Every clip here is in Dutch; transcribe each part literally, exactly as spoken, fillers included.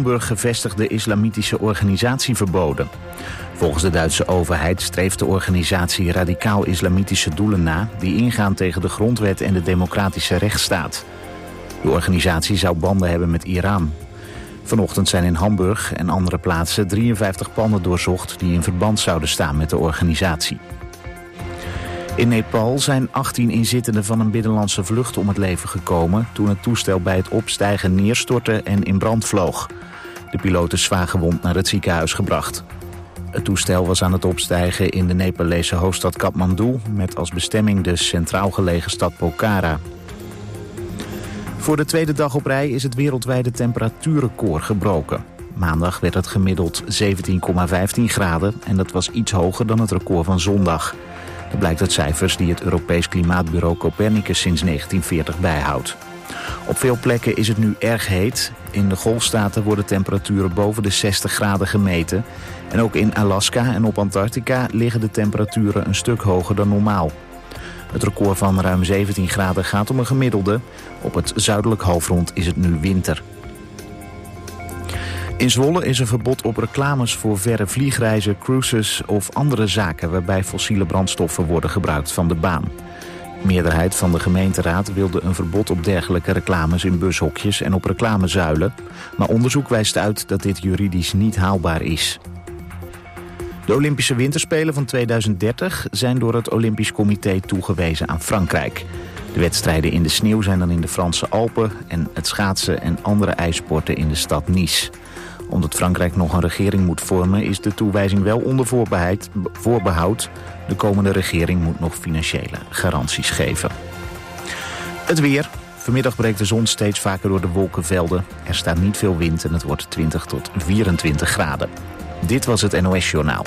Hamburg gevestigde islamitische organisatie verboden. Volgens de Duitse overheid streeft de organisatie radicaal-islamitische doelen na die ingaan tegen de grondwet en de democratische rechtsstaat. De organisatie zou banden hebben met Iran. Vanochtend zijn in Hamburg en andere plaatsen drieënvijftig panden doorzocht die in verband zouden staan met de organisatie. In Nepal zijn achttien inzittenden van een binnenlandse vlucht om het leven gekomen toen het toestel bij het opstijgen neerstortte en in brand vloog. De piloot is zwaar gewond naar het ziekenhuis gebracht. Het toestel was aan het opstijgen in de Nepalese hoofdstad Kathmandu met als bestemming de centraal gelegen stad Pokhara. Voor de tweede dag op rij is het wereldwijde temperatuurrecord gebroken. Maandag werd het gemiddeld zeventien komma vijftien graden en dat was iets hoger dan het record van zondag. Dat blijkt uit cijfers die het Europees Klimaatbureau Copernicus sinds negentien veertig bijhoudt. Op veel plekken is het nu erg heet. In de Golfstaten worden temperaturen boven de zestig graden gemeten. En ook in Alaska en op Antarctica liggen de temperaturen een stuk hoger dan normaal. Het record van ruim zeventien graden gaat om een gemiddelde. Op het zuidelijk halfrond is het nu winter. In Zwolle is een verbod op reclames voor verre vliegreizen, cruises of andere zaken waarbij fossiele brandstoffen worden gebruikt van de baan. De meerderheid van de gemeenteraad wilde een verbod op dergelijke reclames in bushokjes en op reclamezuilen. Maar onderzoek wijst uit dat dit juridisch niet haalbaar is. De Olympische Winterspelen van tweeduizend dertig zijn door het Olympisch Comité toegewezen aan Frankrijk. De wedstrijden in de sneeuw zijn dan in de Franse Alpen en het schaatsen en andere ijssporten in de stad Nice. Omdat Frankrijk nog een regering moet vormen is de toewijzing wel onder voorbehoud. De komende regering moet nog financiële garanties geven. Het weer. Vanmiddag breekt de zon steeds vaker door de wolkenvelden. Er staat niet veel wind en het wordt twintig tot vierentwintig graden. Dit was het N O S-journaal.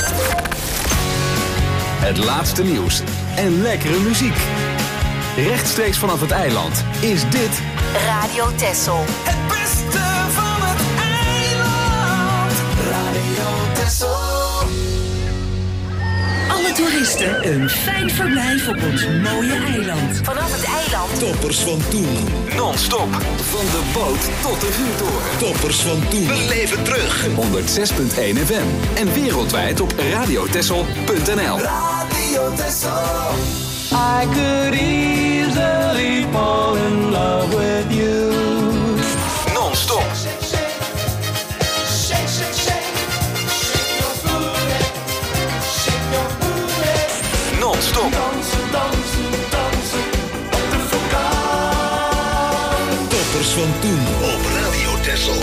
Het laatste nieuws en lekkere muziek. Rechtstreeks vanaf het eiland is dit Radio Texel. Het beste van het eiland. Radio Texel. Alle toeristen een fijn verblijf op ons mooie eiland. Vanaf het eiland. Toppers van toen. non-stop van de boot tot de vuurtoren. Toppers van toen. We leven terug. honderdzes komma één F M en wereldwijd op radiotessel punt n l. Radio Texel. I could easily fall in love with you. Non-stop. Non-stop. Dansen, dansen, dansen op de vulkaan. Toppers van toen op Radio Texel.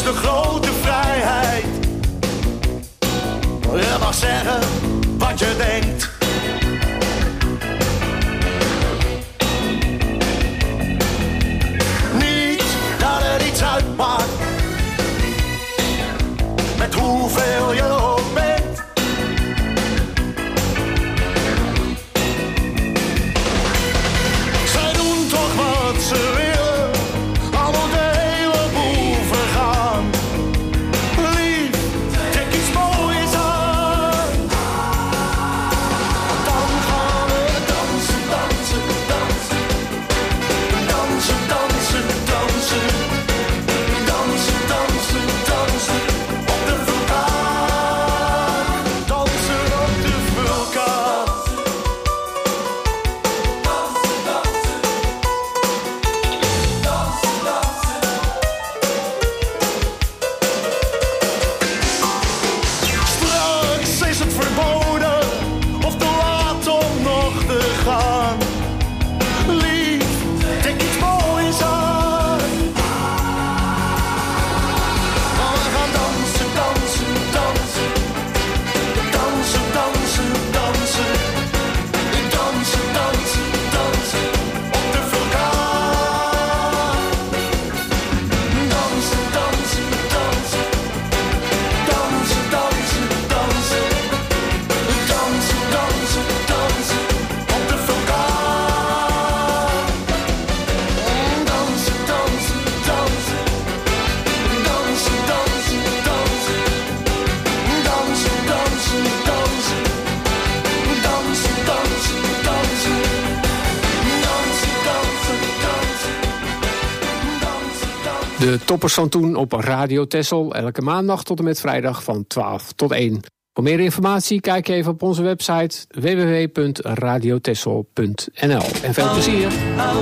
de grote vrijheid. Je mag zeggen wat je denkt. Niet dat er iets uitmaakt met hoeveel je ook bent. Zij doen toch wat ze willen, al moet de hele boel vergaan. Lief, trek iets moois aan. Dan gaan we dansen, dansen, dansen. Dansen, dansen, dansen. Dansen, dansen, dansen. Op de vulkaan. Dansen op de vulkaan. Dansen, dansen. Dansen, dansen. Straks is het verboden of te laat om nog te gaan. Lief, trek iets moois aan. Maar we gaan dansen, dansen, dansen. Dansen, dansen, dansen. Dansen, dansen, dansen. Op de vulkaan. Dansen, dansen, dansen. Dansen, dansen, dansen. Dansen, dansen, dansen. Op de vulkaan. Dansen, dansen, dansen. Dansen, dansen, dansen. Dansen, dansen, dansen. Dansen, dansen, dansen. Dansen, dansen, dansen. Dansen, dansen. De toppers van toen op Radio Texel. Elke maandag tot en met vrijdag van twaalf tot één. Voor meer informatie kijk even op onze website w w w punt radio texel punt n l. En veel plezier.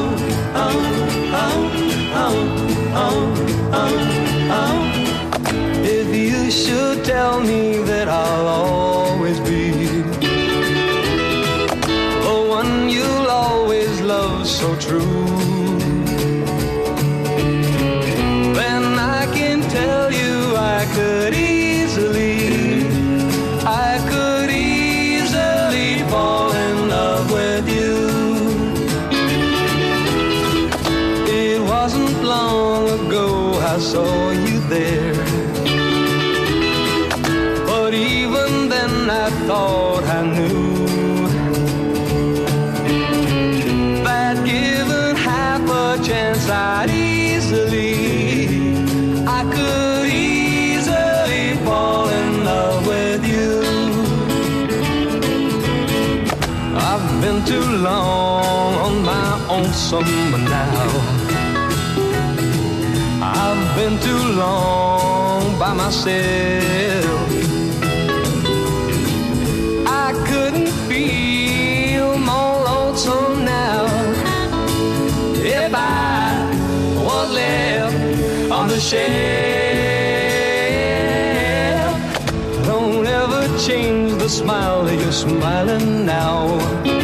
If you should tell me that I'll always be the one you'll always love so true, then I can tell you I could easily, I could easily fall in love with you. It wasn't long ago I saw you there, but even then I thought I knew that given half a chance I'd easily, I could easily fall in love with you. I've been too long on my own summer now. I've been too long by myself. I couldn't feel more lonesome now if I was left on the shelf. Don't ever change the smile that you're smiling now,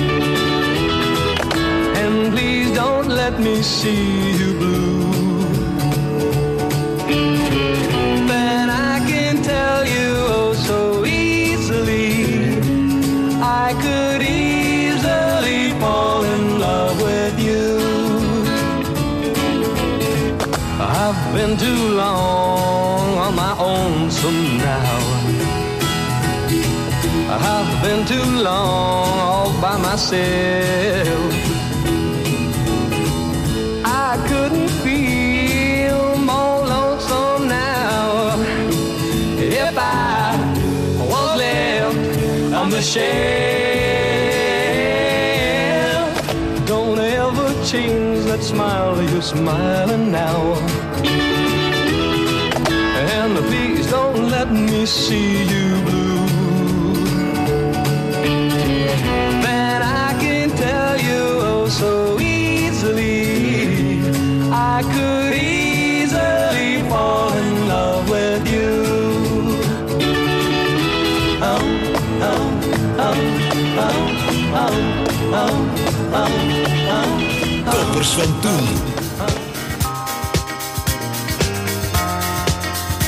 and please don't let me see you blue. Then I can tell you oh so easily, I could easily fall in love with you. I've been too long on my own, so now I've been too long all by myself. I couldn't feel more lonesome now if I was left on the shelf. Don't ever change that smile you're smiling now, and please don't let me see you blue. Then I can tell you oh so easily, I could easily fall in love with you. Oh, oh, oh, oh, oh, oh, oh, oh. Toppers van toen.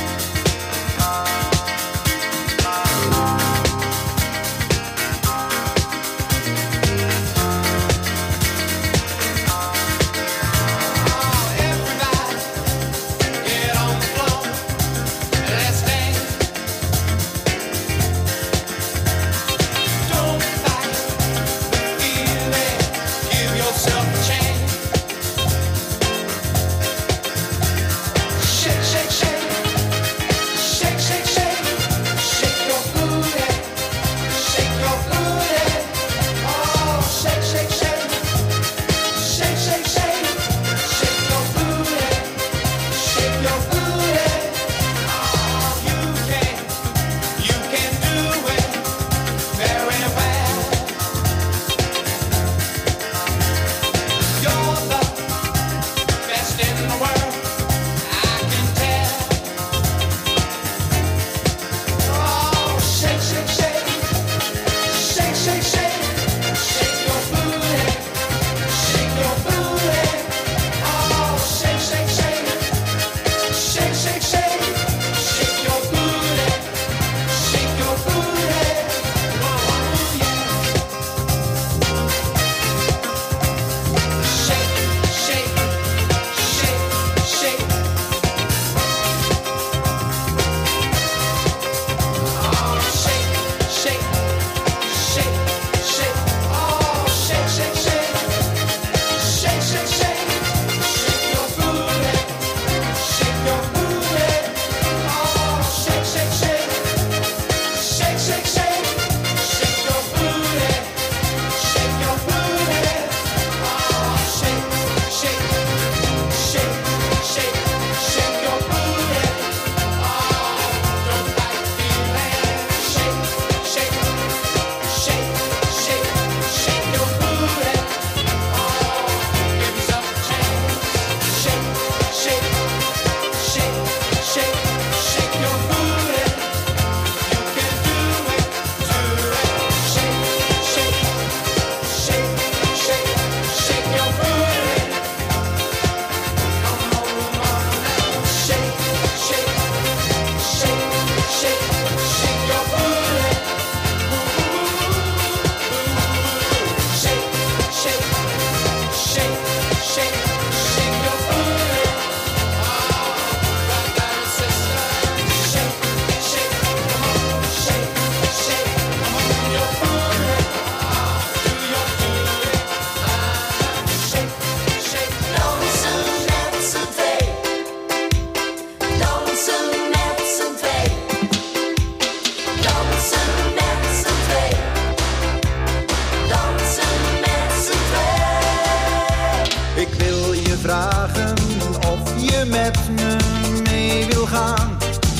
vragen of je met me mee wil gaan.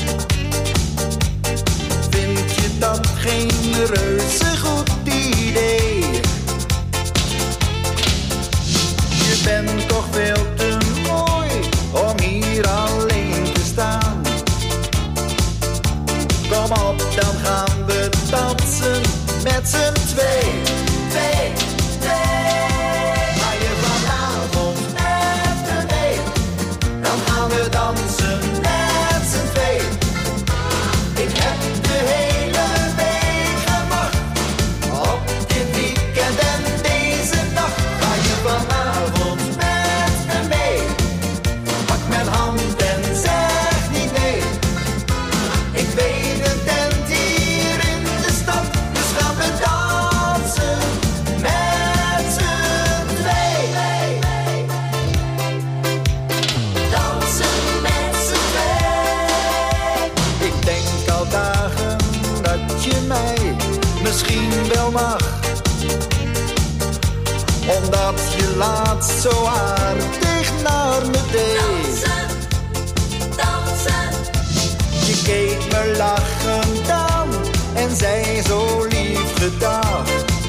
Vind je dat geen reuze goed idee? Je bent toch veel te mooi om hier alleen te staan. Kom op, dan gaan we dansen met z'n twee. Twee, twee. Ga je vanavond met me mee? Dan gaan we dansen met z'n twee. Ik heb de hele week gewacht op dit weekend en deze nacht. Ga je vanavond met me mee? Pak mijn hand en zeg niet nee. Ik weet een tent hier in de stad, dus gaan we dansen met z'n twee. Dansen met z'n twee. Ik denk al dagen dat je mij misschien wel mag, omdat je laatst zo aardig naar me deed. Dansen, dansen. Je keek me lachend aan en zei zo lief gedaan.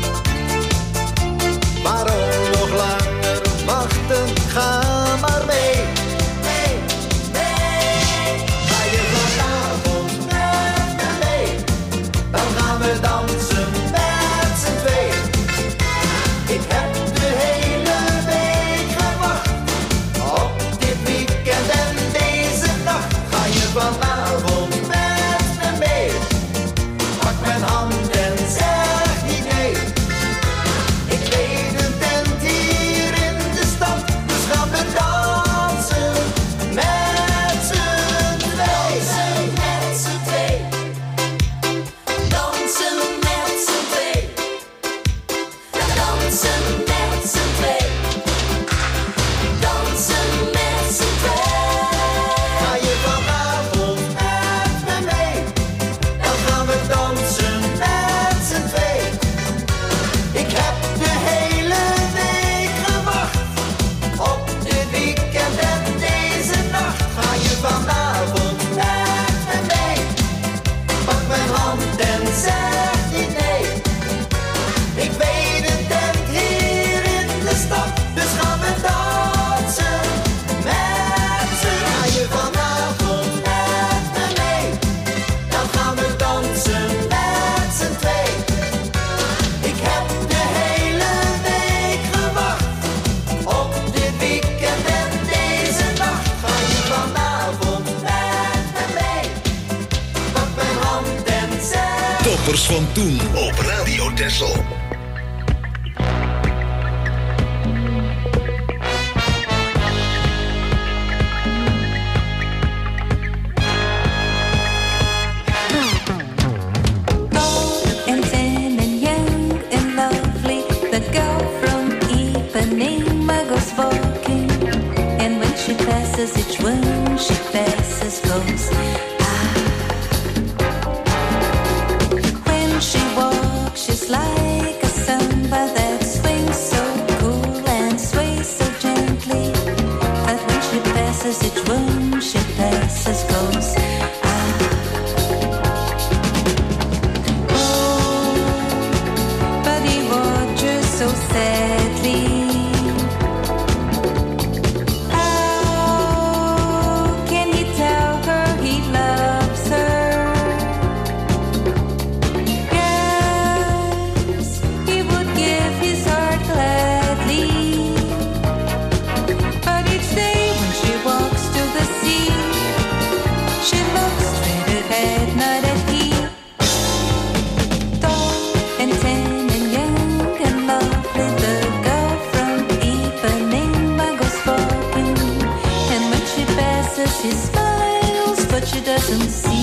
Waarom nog langer wachten? Ga maar mee. Mee, mee. Ga je vanavond met me mee? Dan gaan we dansen met z'n twee. Ik heb de hele week gewacht op dit weekend en deze nacht. Ga je vanavond met me mee? Pak mijn hand en zeg niet nee. Ik weet een tent hier in de stad, dus gaan we dansen met z'n twee. Dansen met z'n twee. Dansen met z'n twee. Dansen met z'n twee. Dansen met z'n twee. Ga je vanavond met me mee? Dan gaan we dansen met z'n twee. Ik heb de hele week gewacht op dit weekend en deze nacht. Ga je vanavond met me mee? Pak mijn hand en zeg niet nee. Ik weet een tent hier in de stad, dus gaan we dansen met z'n. Ga je vanavond met me mee? Dan gaan we dansen met z'n twee. Ik heb de hele week gewacht op dit weekend en deze nacht. Ga je vanavond met me mee? Pak mijn hand en zeg. Toppers van toen op Radio Texel. And thin and young and lovely, the girl from Ipanema goes walking. And when she passes, each one she passes goes. Ah. When she walks, she's like a samba that swings so cool and sways so gently. But when she passes, each one she passes goes. But he watches so sadly. How can he tell her he loves her? Yes, he would give his heart gladly. But each day when she walks to the sea, she looks straight ahead, not at he. Tall and tan and young and lovely, the girl from Ipanema goes walking. And when she passes, she smiles, but she doesn't see.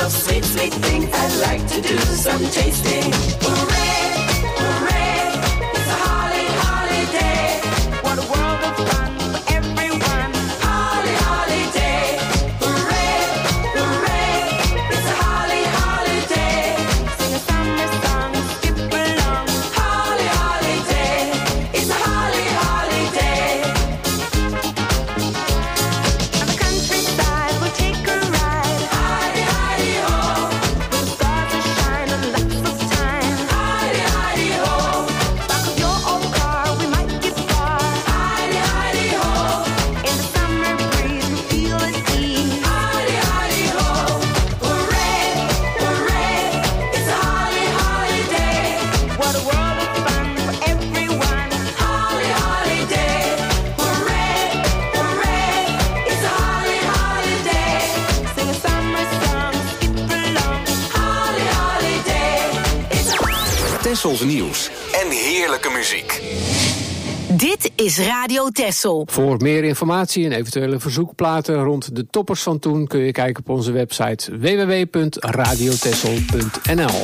of sweet, sweet things I'd like to do some tasting. Hooray, hooray, it's a holly, holiday. What a world of fun for everyone. Holly, holiday. Hooray, hooray, it's a holly, holiday. Sing a summer song, skip along. Holly, holiday, it's a holly, holiday. On the countryside, we'll take a ride. Hidey, hidey, ho. Where the stars are shining, lots of time. Hidey, hidey, ho. Back of your old car, we might get far. Hidey, hidey, ho. In the summer breeze, we feel the sea. Hidey, hidey, ho. Hooray, hooray, it's a holly, holiday. What a world of fun for everyone. Holly, holiday. Hooray, hooray, it's a holly, holiday. Sing a summer song, skip along. Holly, holiday, it's a holly. Tessels nieuws en heerlijke muziek. Dit is Radio Texel. Voor meer informatie en eventuele verzoekplaten rond de toppers van toen kun je kijken op onze website w w w punt radio texel punt n l.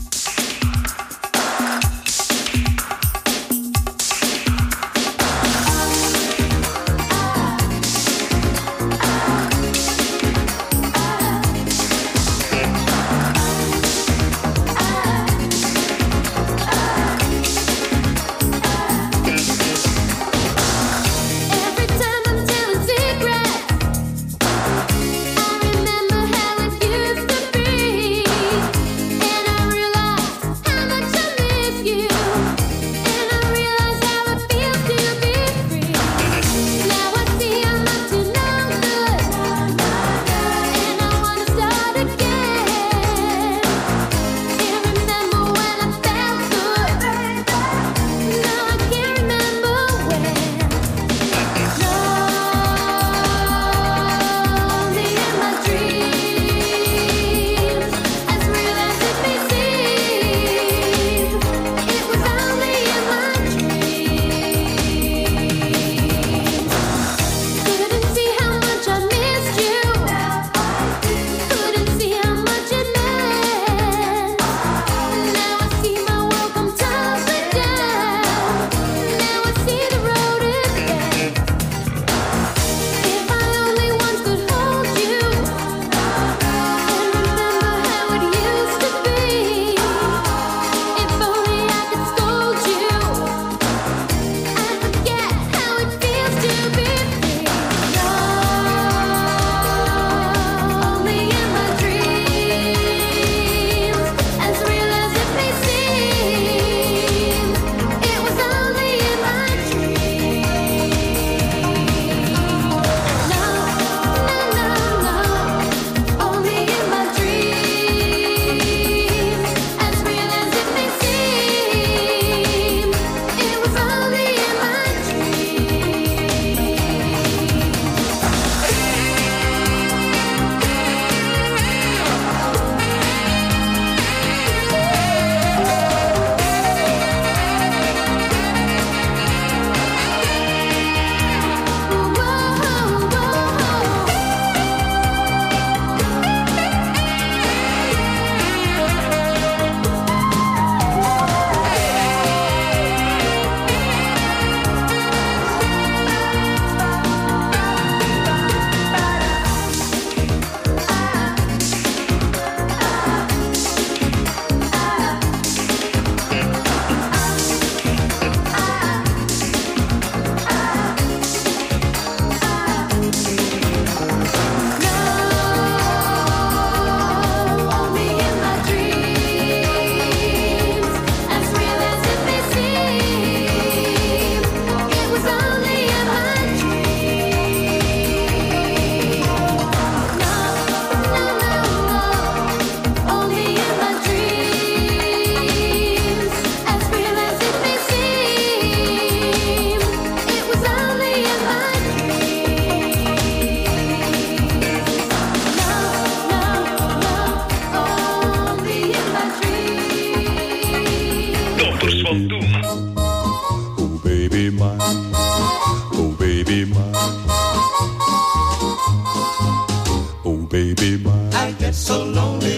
Every time I'm telling secrets, I remember how it used to be, and I realize how much I miss you, and I realize how it feels to be free. Now I see I'm up to no good, and I wanna start again. Can't remember when I felt good. Now I can't remember when. Only in my dreams, as real as it may seem, it was only in my dreams. Couldn't see how much I missed you. Couldn't see how much it meant. Now I see my world come tumbling down. Now I see the road is bent. If I only once could hold you and remember how it used to be. If only I could scold you, I'd forget how it feels to be free. Only in my dreams, as real as it may seem, it was only in my dreams. No, no, no, only in my dreams, as real as it may seem, it was only in my Only in my dreams, as real as it may seem, it was only in my dreams. No, no, no, only in my dreams, as real as it may seem, it was only in my Toppers van toen. Oh baby mine, oh baby mine, oh baby mine. I get so lonely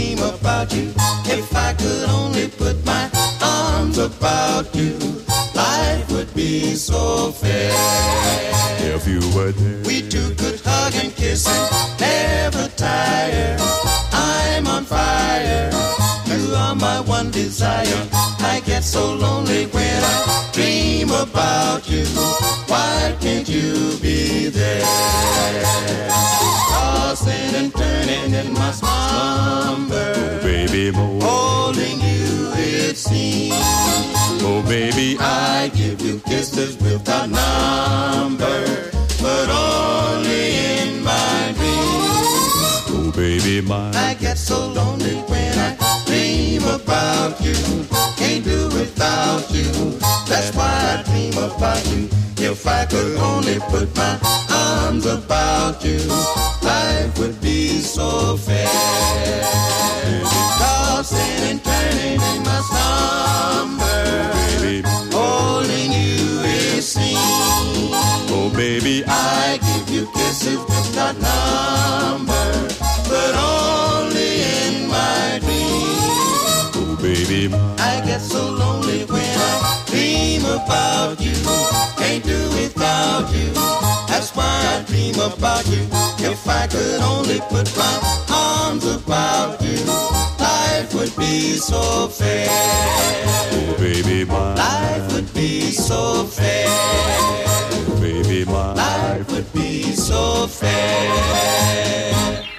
dream about you. If I could only put my arms about you, life would be so fair. If you were there, we two could hug and kiss and never tire. I'm on fire, you are my one desire. I get so lonely when I dream about you. Why can't you be there? Tossing and turning in my slumber, oh, baby, more. Holding you it seems. Oh baby, I give you kisses without number, but only in my dreams. Oh baby, my. I get so lonely when I dream about you. Can't do without you. That's why I dream about you. If I could only put my arms about you, life would be so fair. Tossing and turning in my slumber, baby, holding you it seems. Oh baby, I give you kisses without number, but only in my dreams. oh baby, my. I get so lonely when I dream about you. Can't do without you. That's why I dream about you. If I could only put my arms about you, life would be so fair. Oh baby, my. Life would be so fair. Oh baby, my. Life would be so fair.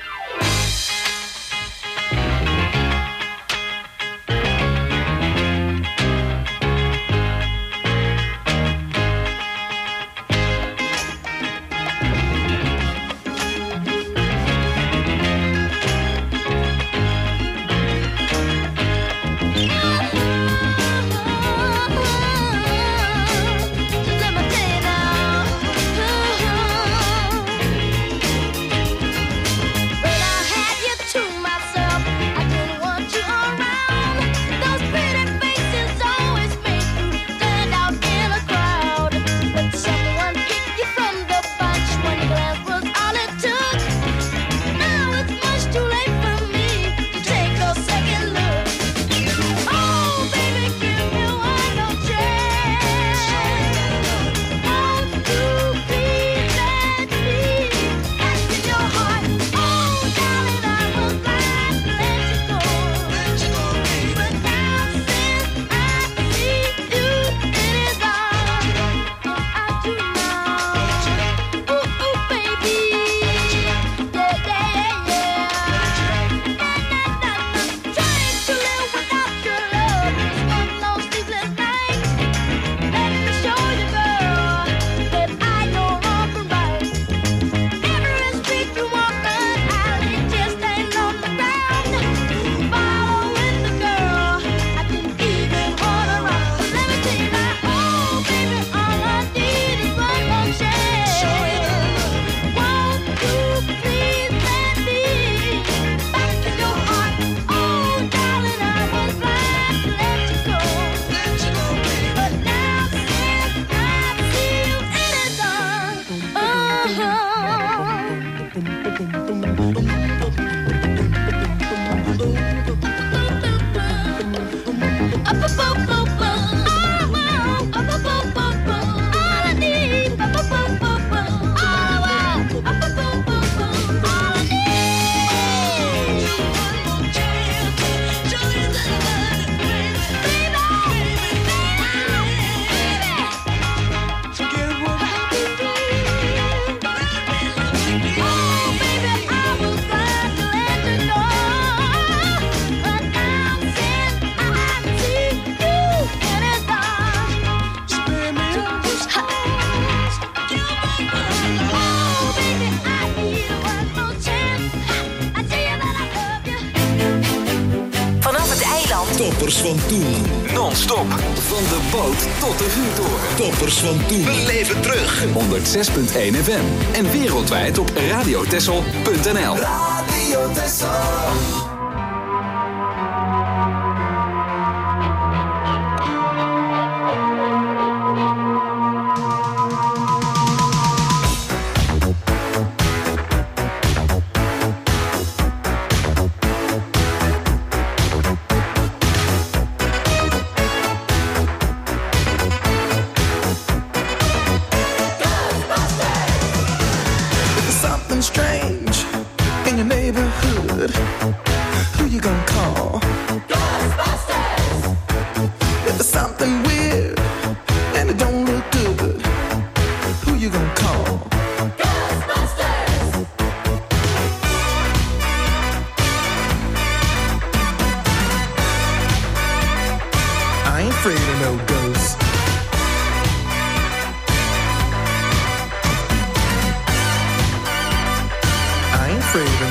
Toppers van toen. Non-stop. Van de boot tot de vuurtoren. Toppers van toen. Beleef het terug. honderd zes punt één F M. En wereldwijd op radiotessel punt n l. Radio Tessel.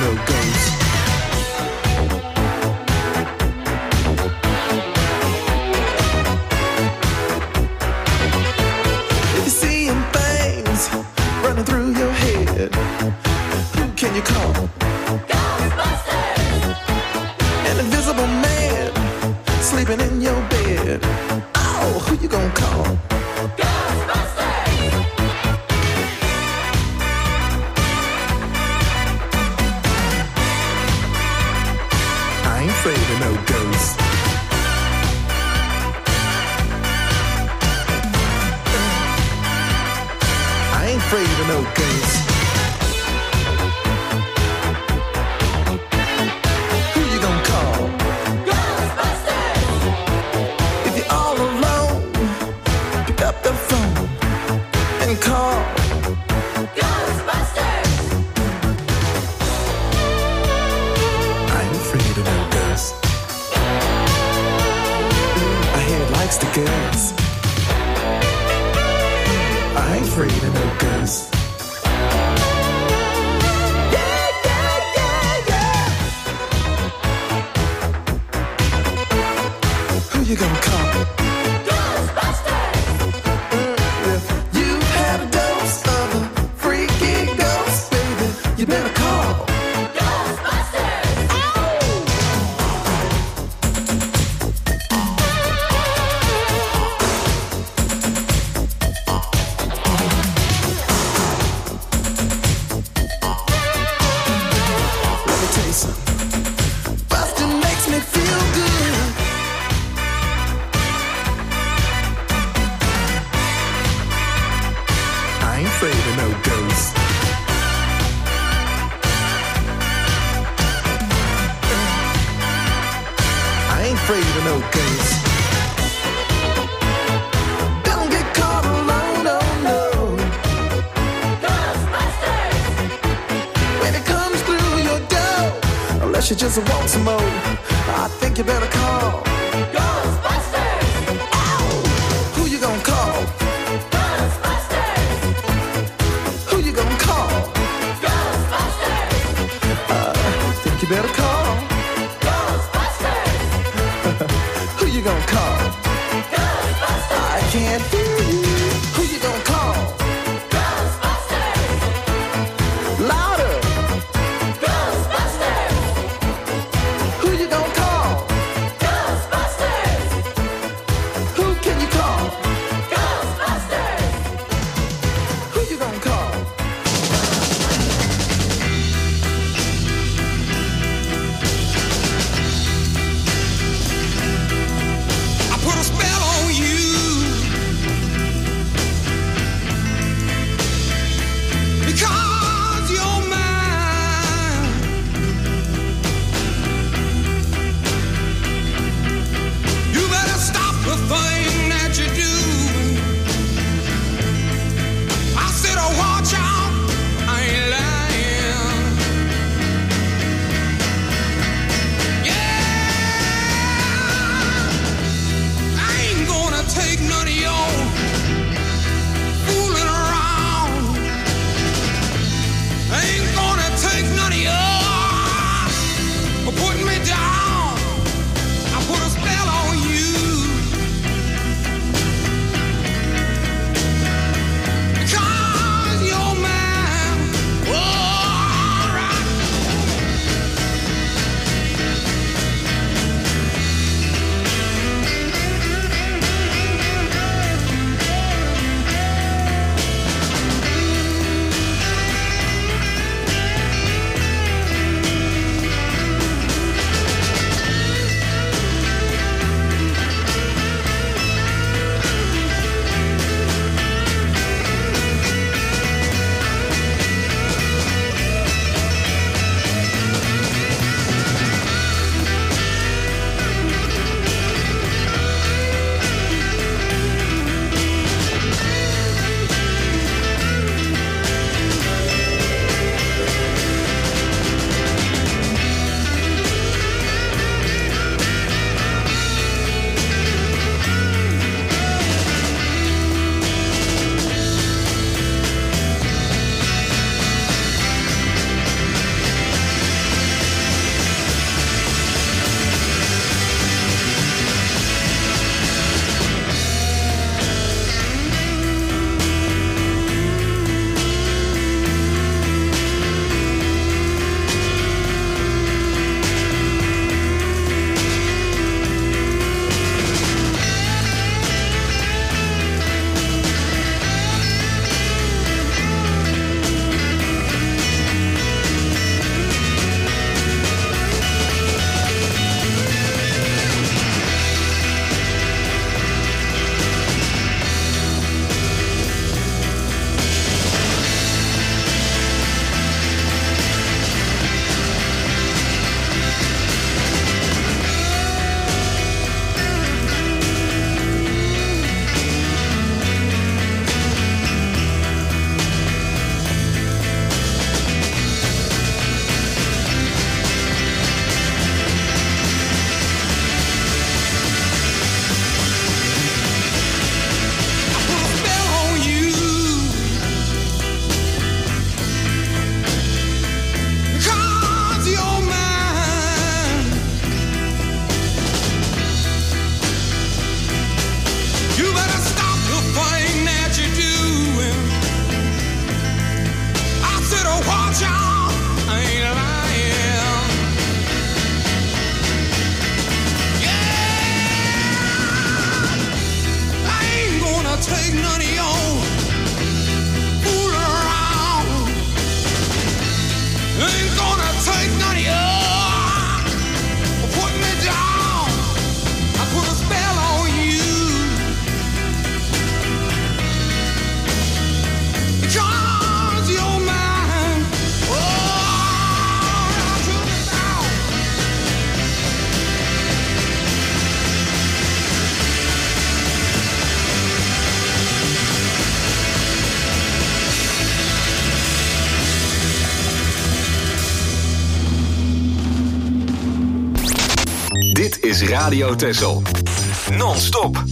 no ghost. If you're seeing things running through your head, who can you call? Ghostbusters! An invisible man sleeping in your bed. Oh, who you gonna call? Ghostbusters! I ain't afraid of no ghosts. I ain't afraid of no ghosts. Who you gonna call? Ghostbusters! If you're all alone, pick up the phone and call Ghostbusters! I ain't afraid of no ghosts. I hear it likes the girls. I ain't afraid of no ghosts. Yeah, yeah, yeah, yeah. Who you gonna call? Ghostbusters! If you've had a dose of a freaky ghost, baby, you better call Ghostbusters! Let me tell you something. Bustin' makes me feel good. I ain't afraid of no ghosts. I ain't afraid of no ghosts. Don't get caught alone, oh no. Ghostbusters! When it comes through your door, unless you just want some more, I think you better call Ghostbusters! Ow! Who you gonna call? Ghostbusters! Who you gonna call? Ghostbusters! Uh, think you better call Ghostbusters! Who you gonna call? Ghostbusters! I can't hear you. Who you gonna call? Ghostbusters! Louder! Ghostbusters! Who you gonna call? Ghostbusters! Who can you call? Ghostbusters! Who you gonna call? I put a spell on you. is Radio Texel. Non-stop.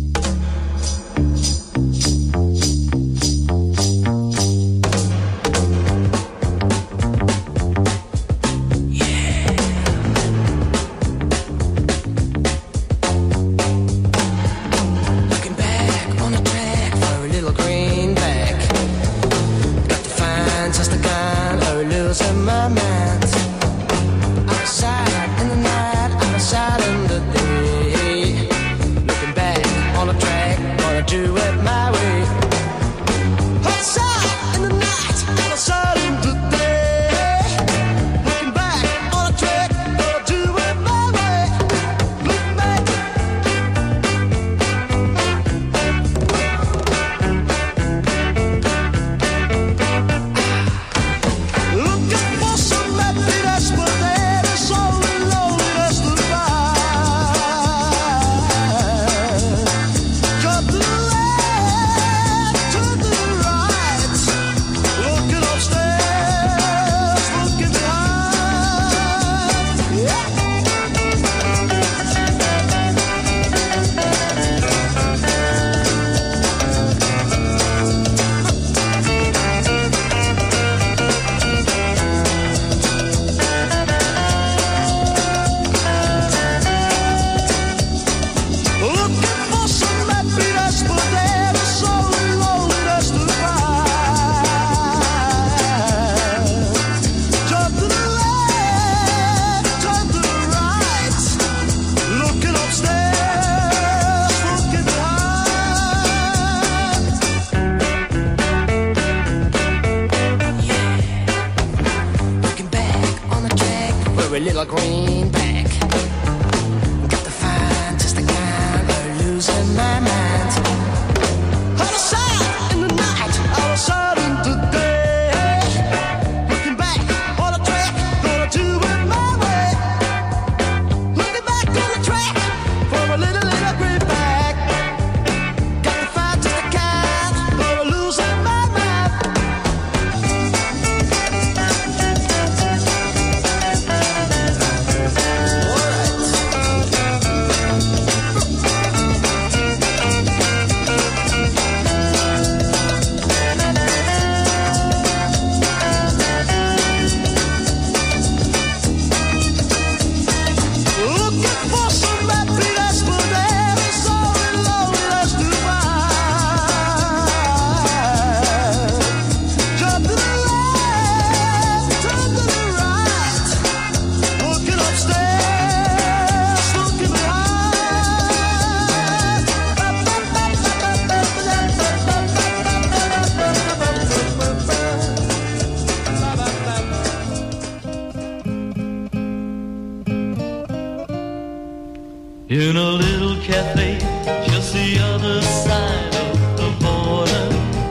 In a little cafe just the other side of the border,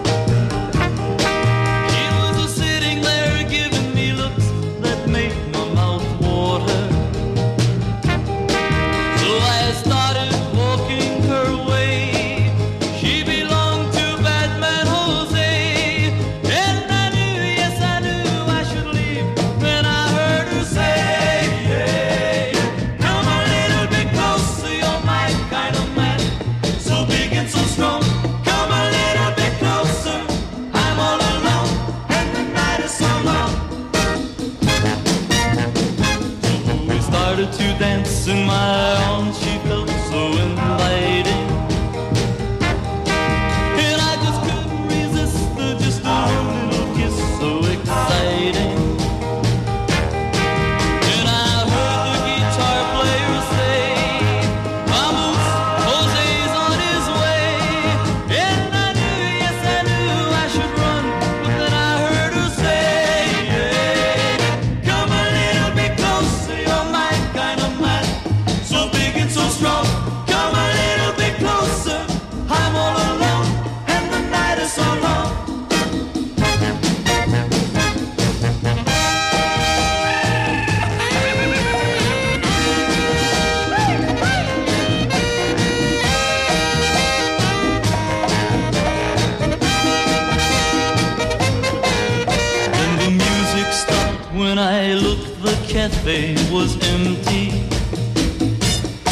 he was just sitting there giving me looks that made my mouth water. So I started walking her way. She belonged to Batman Jose, and I knew, yes I knew I should leave when I heard her say, hey, come a little bit closer, you're my kind of man, so big and so strong. Come a little bit closer, I'm all alone, and the night is so long. So we started to dance in my arms, she felt so inviting, and I just couldn't resist the just a little kiss, so exciting. And I heard the guitar player say, vamos, Jose's on his way. And I knew, yes I knew I should run, but then I heard her say, hey, come a little bit closer, you're my kind of man, so big and so strong. Come a little bit closer, I'm all alone, and the night is so long. Then the music stopped when I looked, the cafe was empty.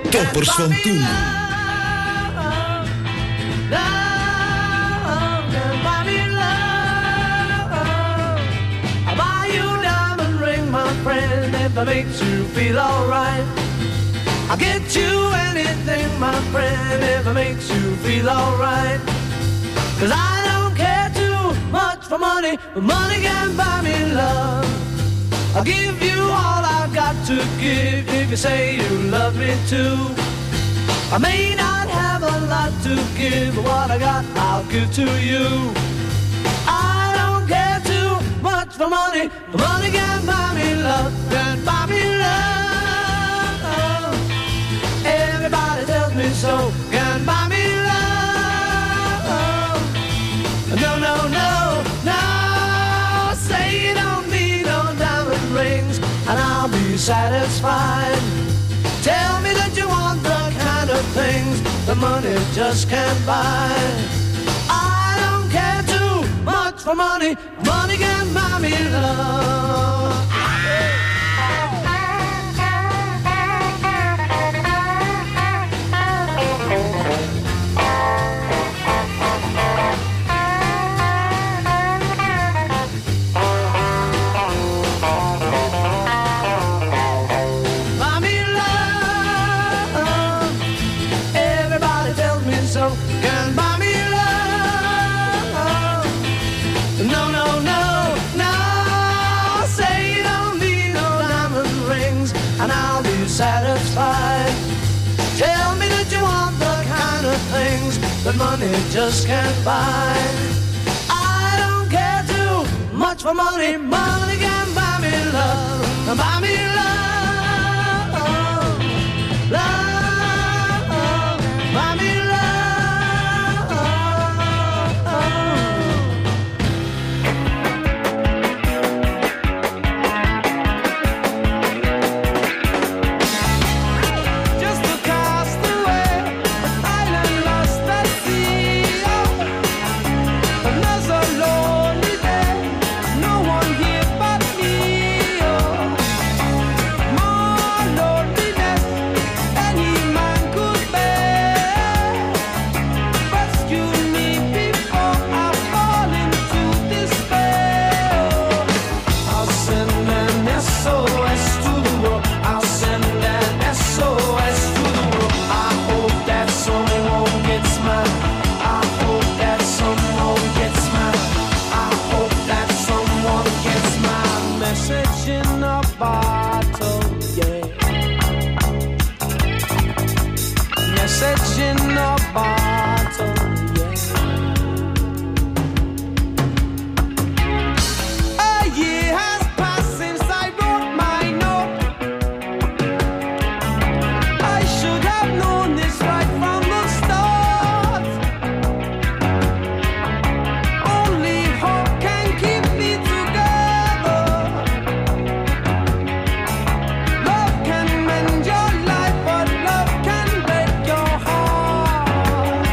Toppers van toen. That makes you feel alright. I'll get you anything, my friend, if it makes you feel alright. Cause I don't care too much for money, but money can buy me love. I'll give you all I've got to give if you say you love me too. I may not have a lot to give, but what I got I'll give to you. I don't care too much for money, but money can buy me love, can buy me love. Everybody tells me so, can buy me love. No, no, no, no, say you don't need no diamond rings, and I'll be satisfied. Tell me that you want the kind of things the money just can't buy. I don't care too much for money, money can buy me love. Buy me love. Everybody tells me so, can buy me love. No, no, no, no, say you don't need no diamond rings, and I'll be satisfied. Tell me that you want the kind of things that money just can't buy. I don't care too much for money, money can buy me love, buy me love, love, buy me love. Just a castaway, island lost at sea. Another lonely day, no one here but me. More loneliness any man could bear. Rescue me before I fall into despair. I'll send an S O S to the world. I'll send an S O S to the world. I hope that someone gets mine. I hope that someone gets mine. I hope that someone gets my message in a bottle, yeah. Message in a bottle, yeah. A year has passed since I wrote my note. I should have known this right from the start. Only hope can keep me together. Love can mend your life, but love can break your heart.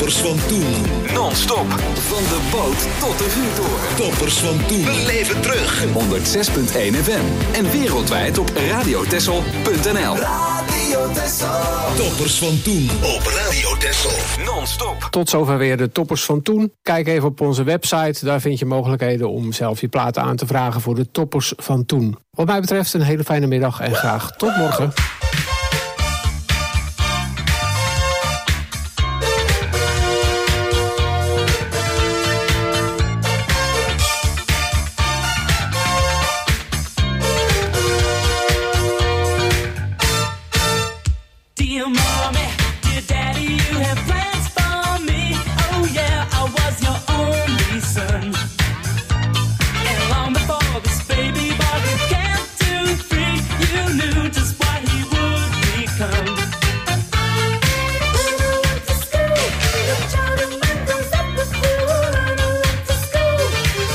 Toppers van toen. Non-stop. Van de boot tot de vuurtoren. Toppers van toen. Beleef het terug. honderd zes komma één F M. En wereldwijd op radio texel punt n l. Radio Texel. Toppers van toen op Radio Texel. Non-stop. Tot zover weer de toppers van toen. Kijk even op onze website. Daar vind je mogelijkheden om zelf je platen aan te vragen voor de toppers van toen. Wat mij betreft een hele fijne middag en graag tot morgen. Dear mommy, dear daddy, you have plans for me. Oh yeah, I was your only son. And long before this baby boy could count to three, you knew just what he would become. When I went to school, the child man goes up the school. When I went to school,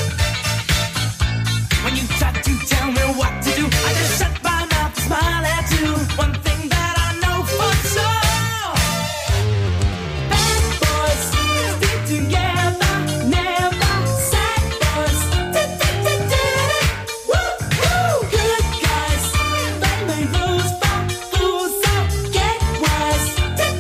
when you tried to tell me what to do, I just shut my mouth and smile at you. One thing that I know for sure, bad boys stick together, never sad boys. Woo woo, good guys, they may lose, but fools so get wise.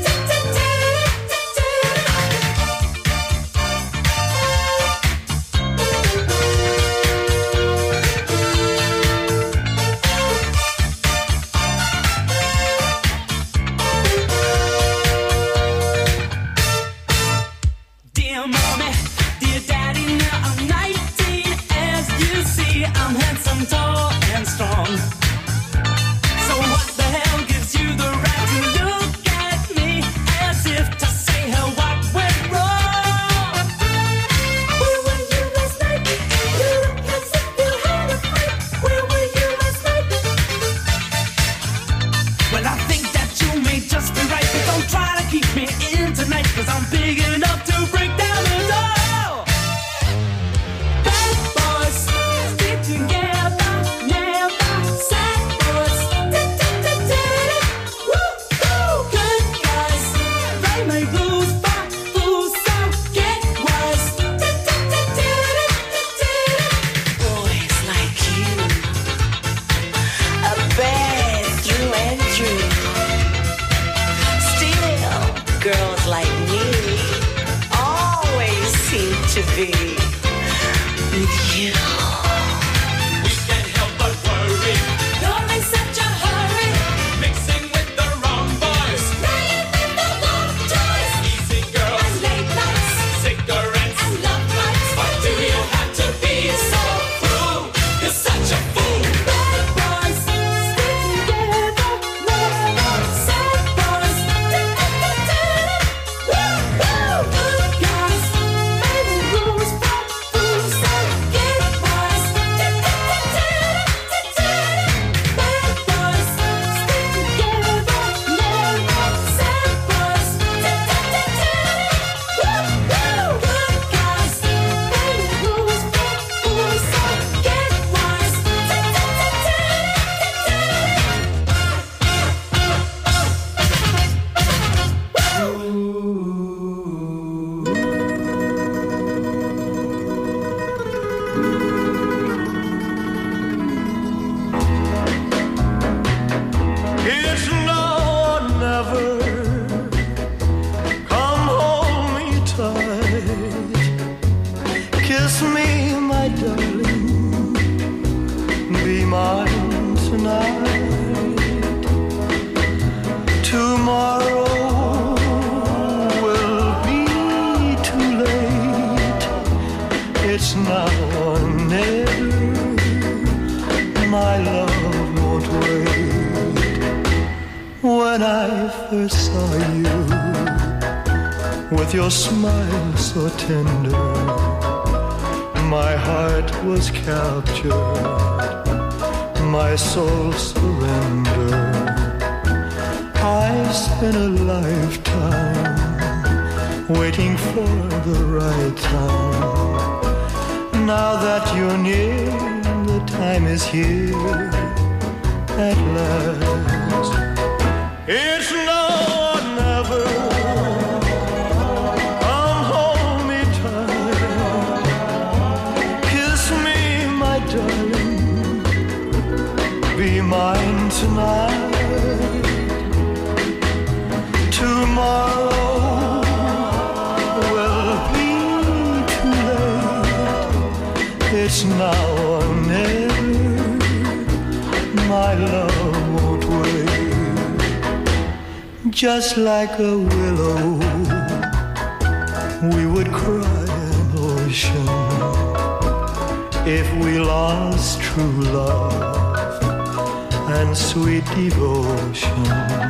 Dear mommy, dear daddy, now I'm nineteen. As you see, I'm handsome, tall, and strong. So what the hell gives you the right to look at me as if to say, hell, what went wrong? Where were you last night? You look as if you had a fight. Where were you last night? Well, I think that you may just be right, but don't try to keep me in tonight, cause I'm big enough to break down the door. Bad boys stick together, never sad boys. Woo woo, good guys, they may lose, but fools so get wise. Boys like you, a bad through and through. Still, girls like me always seem to be with you. We can't help but worry. You're in such a hurry. Mixing with the wrong boys. Playing with the wrong toys. Easy girls. And late nights. Cigarettes. And love bites. Why do you have to be so cruel? You're such a fool. Bad boys stick together. Never sad boys. Woo woo, good guys. Baby rules, but fools so get wise. Bad boys stick together. Never sad boys. Woo woo, good guys. Baby rules, but fools so get wise. It's now or never. Come hold me tight. Kiss me, my darling. Be mine tonight. Tomorrow will be too late. It's now or never. My love won't wait. When I first saw you, with your smile so tender, my heart was captured, my soul surrendered. I spent a lifetime waiting for the right time. Now that you're near, the time is here at last. It's now or never. It's now or never. My love won't wait. Just like a willow, we would cry an ocean if we lost true love and sweet devotion.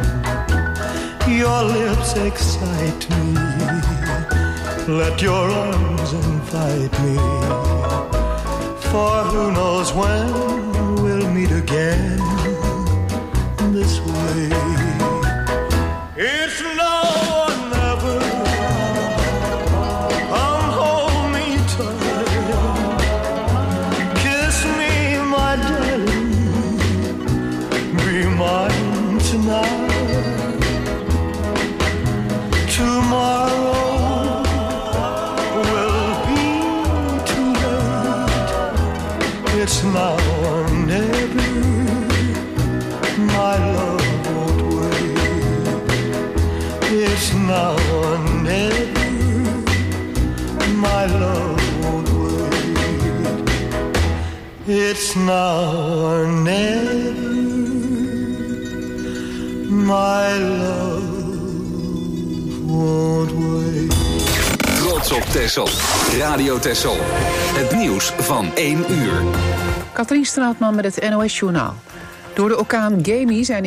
Your lips excite me. Let your arms invite me. For who knows when we'll meet again this way. It's now or never. Come hold me tight. Kiss me, my darling. Be mine tonight. Tomorrow will be too late. It's now or never. My love won't wait. It's now or never. My love won't wait. It's now or never. My love won't wait. Trots op Texel. Radio Texel. Het nieuws van één uur. Katrien Straatman met het N O S-journaal. Door de orkaan Gemi zijn